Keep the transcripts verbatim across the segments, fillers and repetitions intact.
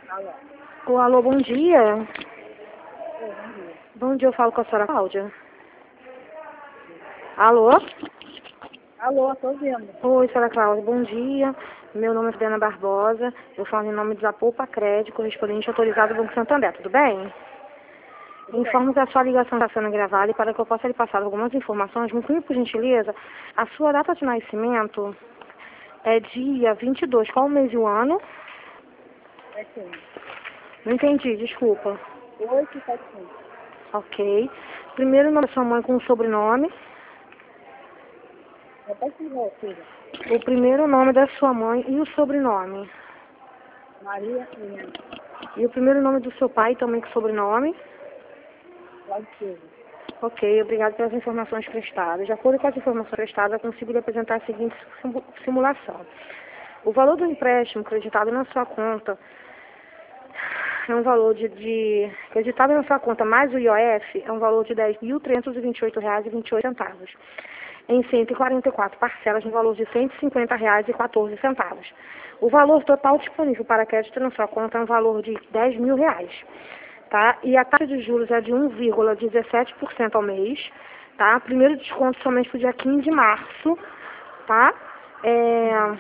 Alô. Ô, alô, bom dia. Oi, bom dia. Bom dia, eu falo com a senhora Cláudia. Alô? Alô, tô ouvindo. Oi, senhora Cláudia, bom dia. Meu nome é Fabiana Barbosa. Eu falo em nome de Zapoupa Crédito, correspondente autorizado do Banco Santander, tudo bem? Tudo bem? Informo que a sua ligação está sendo gravada e para que eu possa lhe passar algumas informações, me inclui, por gentileza, a sua data de nascimento é dia vinte e dois, qual o mês e o ano? É sim. Não entendi, desculpa. oito sete cinco. Ok. Primeiro nome da sua mãe com o sobrenome. Repete de novo, filha. O primeiro nome da sua mãe e o sobrenome. Maria Helena. E o primeiro nome do seu pai também com sobrenome. Cláudio Silva. Ok, obrigado pelas informações prestadas. De acordo com as informações prestadas, eu consigo lhe apresentar a seguinte simu- simulação. O valor do empréstimo creditado na sua conta é um valor de, de creditado na sua conta mais o I O F é um valor de dez mil trezentos e vinte e oito reais e vinte e oito centavos. Em cento e quarenta e quatro parcelas no valor de cento e cinquenta reais e quatorze centavos. O valor total disponível para crédito na sua conta é um valor de dez mil reais. Tá? E a taxa de juros é de um vírgula dezessete por cento ao mês, tá? Primeiro desconto somente para o dia quinze de março, tá? É...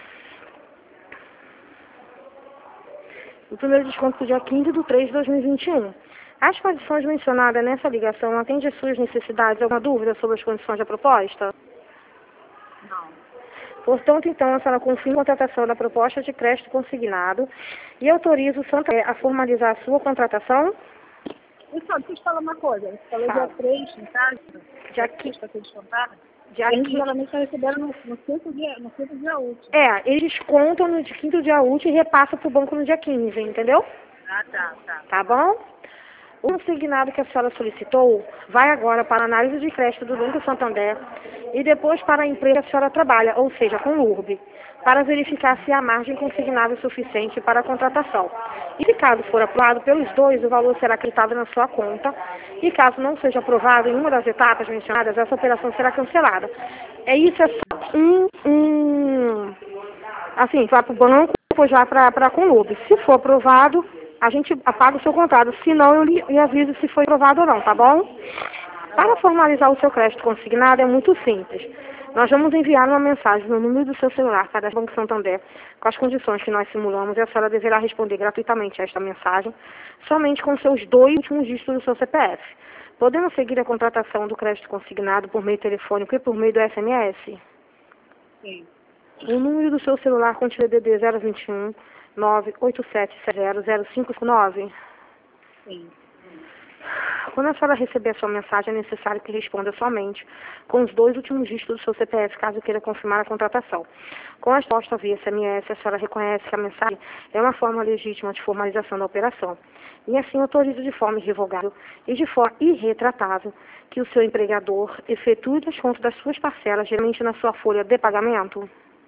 O primeiro desconto para o dia quinze de três de dois mil e vinte e um. As condições mencionadas nessa ligação atendem às suas necessidades? Alguma dúvida sobre as condições da proposta? Não. Portanto, então, a senhora confirma a contratação da proposta de crédito consignado e autoriza o Santander a formalizar a sua contratação? E só, deixa eu te falar uma coisa. Você falou dia Fala. três em casa, Dia dia qui- três para ser descontado. dia A gente qui- geralmente está recebendo no, no quinto dia, no quinto dia útil. É, eles contam no de quinto dia útil e repassam para o banco no dia quinze, entendeu? Ah, tá, tá. Tá bom? O consignado que a senhora solicitou vai agora para a análise de crédito do Banco Santander e depois para a empresa que a senhora trabalha, ou seja, com o URB, para verificar se a margem consignada é suficiente para a contratação. E se caso for aprovado pelos dois, o valor será acreditado na sua conta. E caso não seja aprovado em uma das etapas mencionadas, essa operação será cancelada. É isso, é só um, um assim, vai para o banco, depois vai para a Conlub. Se for aprovado, a gente apaga o seu contrato. Se não, eu lhe, lhe aviso se foi aprovado ou não, tá bom? Tá Para bom. formalizar o seu crédito consignado é muito simples. Nós vamos enviar uma mensagem no número do seu celular, cada Banco Santander, com as condições que nós simulamos, e a senhora deverá responder gratuitamente a esta mensagem, somente com seus dois últimos dígitos do seu C P F. Podemos seguir a contratação do crédito consignado por meio telefônico e por meio do S M S? Sim, O número do seu celular continua D D zero vinte e um, nove oito sete zero zero cinco cinco nove. sim. Quando a senhora receber a sua mensagem, é necessário que responda somente com os dois últimos dígitos do seu C P F, caso queira confirmar a contratação. Com a resposta via S M S, a senhora reconhece que a mensagem é uma forma legítima de formalização da operação. E assim autoriza de forma irrevogável e de forma irretratável que o seu empregador efetue o desconto das suas parcelas, geralmente na sua folha de pagamento.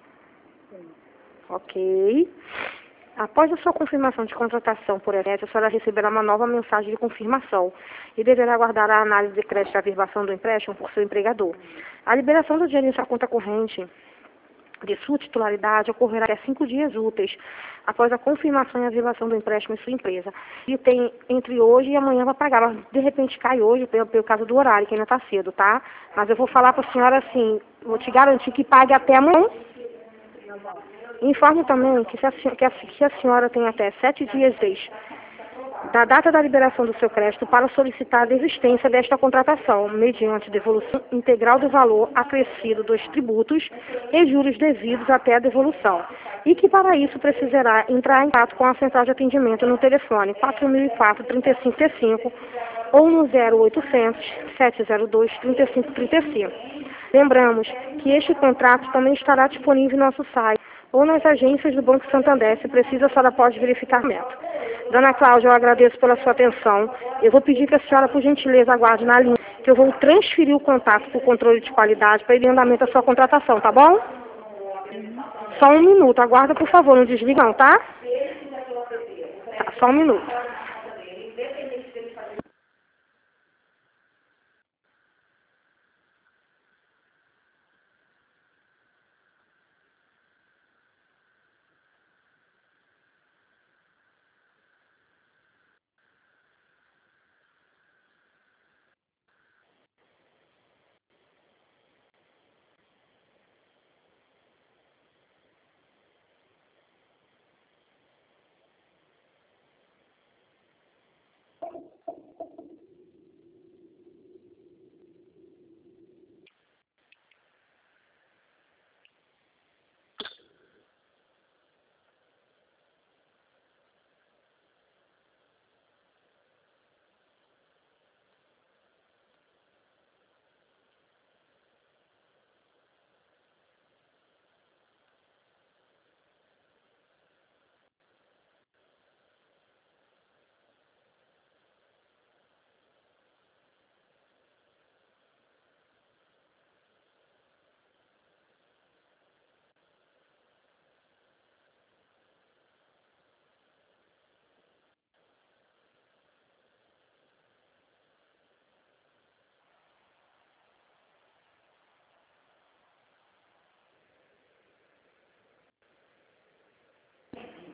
Ok. Após a sua confirmação de contratação por S M S, a senhora receberá uma nova mensagem de confirmação e deverá aguardar a análise de crédito e a averbação do empréstimo por seu empregador. A liberação do dinheiro em sua conta corrente de sua titularidade ocorrerá até cinco dias úteis após a confirmação e averbação do empréstimo em sua empresa. E tem entre hoje e amanhã para pagar, mas de repente cai hoje pelo, pelo caso do horário, que ainda está cedo, tá? Mas eu vou falar para a senhora assim, vou te garantir que pague até amanhã. Informe também que, se a, se- que, a, que a senhora tem até sete dias desde da data da liberação do seu crédito para solicitar a desistência desta contratação, mediante devolução integral do valor acrescido dos tributos e juros devidos até a devolução. E que para isso precisará entrar em contato com a central de atendimento no telefone quatro mil e quatro, trinta e cinco trinta e cinco ou no zero oitocentos, sete zero dois, trinta e cinco trinta e cinco. Lembramos que este contrato também estará disponível em nosso site ou nas agências do Banco Santander, se precisa, a senhora pode verificar o método. Dona Cláudia, eu agradeço pela sua atenção. Eu vou pedir que a senhora, por gentileza, aguarde na linha, que eu vou transferir o contato para o controle de qualidade para ir em andamento a sua contratação, tá bom? Uhum. Só um minuto, aguarda, por favor, não desliga não, tá? Tá, só um minuto.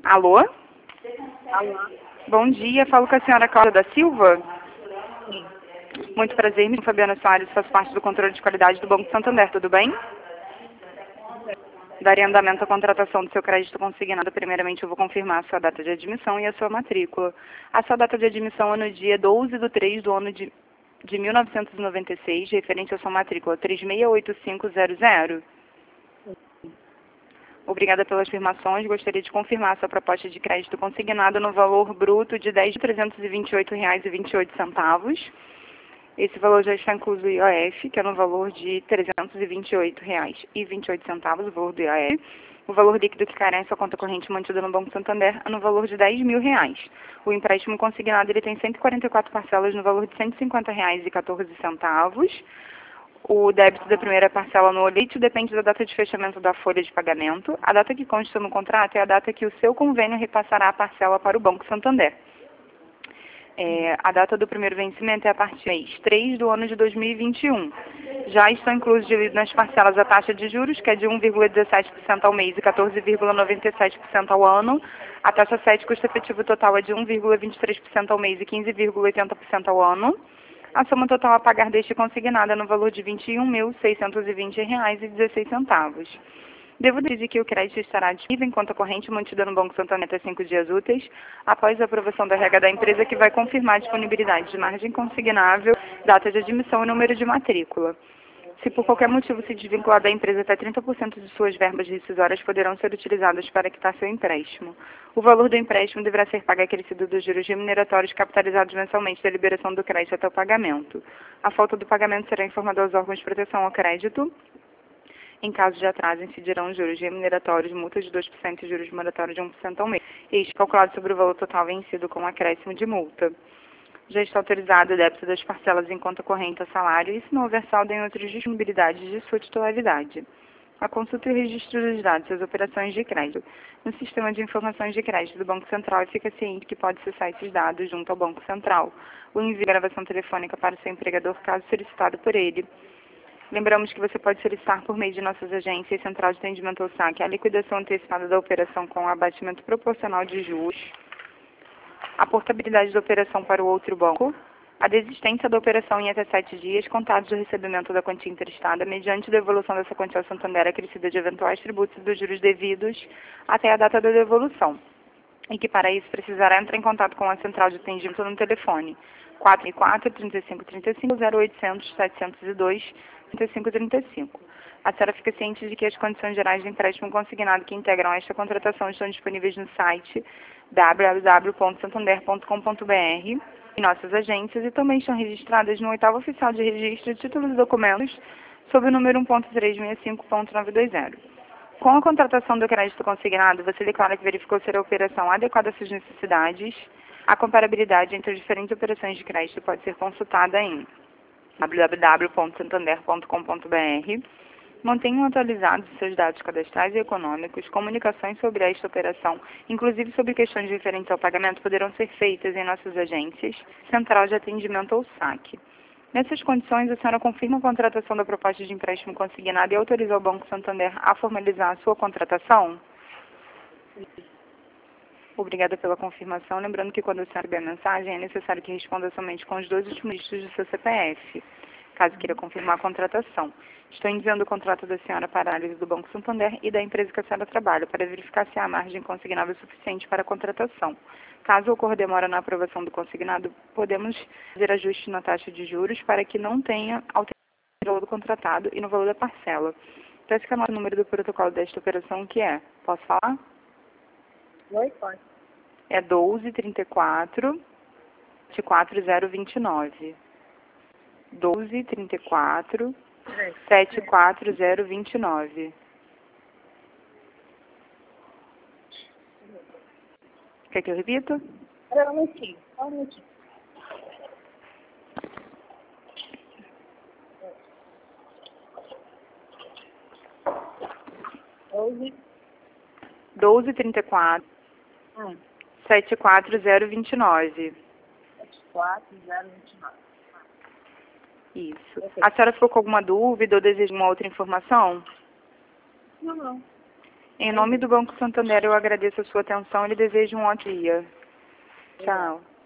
Alô? Alô? Bom dia, falo com a senhora Cláudia da Silva. Sim. Muito prazer, me chamo Fabiana Soares, faço parte do controle de qualidade do Banco Santander, tudo bem? Daria andamento à contratação do seu crédito consignado. Primeiramente, eu vou confirmar a sua data de admissão e a sua matrícula. A sua data de admissão é no dia doze de três do ano de, de mil novecentos e noventa e seis, referente à sua matrícula três seis oito cinco zero zero. Obrigada pelas afirmações. Gostaria de confirmar a sua proposta de crédito consignado no valor bruto de dez mil trezentos e vinte e oito reais e vinte e oito centavos. Esse valor já está incluso o I O F, que é no valor de trezentos e vinte e oito reais e vinte e oito centavos, o valor do I O F. O valor líquido que cairá em sua conta corrente mantida no Banco Santander é no valor de dez mil reais. O empréstimo consignado ele tem cento e quarenta e quatro parcelas no valor de cento e cinquenta reais e quatorze centavos. O débito da primeira parcela no olite depende da data de fechamento da folha de pagamento. A data que consta no contrato é a data que o seu convênio repassará a parcela para o Banco Santander. É, a data do primeiro vencimento é a partir do mês três do ano de dois mil e vinte e um. Já estão inclusos nas parcelas a taxa de juros, que é de um vírgula dezessete por cento ao mês e quatorze vírgula noventa e sete por cento ao ano. A taxa sete, custo efetivo total, é de um vírgula vinte e três por cento ao mês e quinze vírgula oitenta por cento ao ano. A soma total a pagar deste consignado é no valor de vinte e um mil seiscentos e vinte reais e dezesseis centavos. Devo dizer que o crédito estará disponível em conta corrente mantida no Banco Santander até cinco dias úteis, após a aprovação da regra da empresa, que vai confirmar a disponibilidade de margem consignável, data de admissão e número de matrícula. Se por qualquer motivo se desvincular da empresa, até trinta por cento de suas verbas rescisórias poderão ser utilizadas para quitar seu empréstimo. O valor do empréstimo deverá ser pago acrescido dos juros remuneratórios capitalizados mensalmente da liberação do crédito até o pagamento. A falta do pagamento será informada aos órgãos de proteção ao crédito. Em caso de atraso, incidirão juros remuneratórios, multa de dois por cento e juros remuneratórios de um por cento ao mês. Este calculado sobre o valor total vencido com acréscimo de multa. Já está autorizado o débito das parcelas em conta corrente a salário e, se não houver saldo, em outras disponibilidades de sua titularidade. A consulta e o registro dos dados das operações de crédito no Sistema de Informações de Crédito do Banco Central, e fica ciente que pode acessar esses dados junto ao Banco Central. O envio de gravação telefônica para o seu empregador, caso solicitado por ele. Lembramos que você pode solicitar por meio de nossas agências, Central de Atendimento ao Saque, a liquidação antecipada da operação com abatimento proporcional de juros, a portabilidade da operação para o outro banco, a desistência da operação em até sete dias, contados do recebimento da quantia emprestada, mediante devolução dessa quantia ao Santander acrescida de eventuais tributos e dos juros devidos até a data da devolução. E que para isso precisará entrar em contato com a Central de Atendimento no telefone quatro quatro, trinta e cinco, trinta e cinco, zero oitocentos, setecentos e dois, trinta e cinco, trinta e cinco. A senhora fica ciente de que as condições gerais de empréstimo consignado que integram esta contratação estão disponíveis no site w w w ponto santander ponto com ponto b r, em nossas agências, e também estão registradas no oitavo oficial de registro de títulos e documentos, sob o número um ponto trezentos e sessenta e cinco ponto novecentos e vinte. Com a contratação do crédito consignado, você declara que verificou ser a operação adequada às suas necessidades. A comparabilidade entre as diferentes operações de crédito pode ser consultada em w w w ponto santander ponto com ponto b r. Mantenham atualizados seus dados cadastrais e econômicos. Comunicações sobre esta operação, inclusive sobre questões referentes ao pagamento, poderão ser feitas em nossas agências, Central de Atendimento ou saque. Nessas condições, a senhora confirma a contratação da proposta de empréstimo consignado e autoriza o Banco Santander a formalizar a sua contratação? Obrigada pela confirmação. Lembrando que quando a senhora receber a mensagem, é necessário que responda somente com os dois últimos dígitos do seu C P F, caso queira confirmar a contratação. Estou enviando o contrato da senhora para a análise do Banco Santander e da empresa que a senhora trabalha, para verificar se há margem consignável suficiente para a contratação. Caso ocorra demora na aprovação do consignado, podemos fazer ajustes na taxa de juros para que não tenha alteração no valor do contratado e no valor da parcela. Peço que anote o número do protocolo desta operação, que é, posso falar? Oi, pode. É doze, trinta e quatro, vinte e quatro zero vinte e nove. doze, trinta e quatro, setenta e quatro zero vinte e nove. Quer que eu repita? Espera um minutinho, só um minutinho. doze, doze, trinta e quatro, um, setenta e quatro zero vinte e nove. sete quatro zero vinte e nove. Isso. Ok. A senhora ficou com alguma dúvida ou deseja uma outra informação? Não, não. Em nome do Banco Santander, eu agradeço a sua atenção e lhe desejo um ótimo dia. Tchau.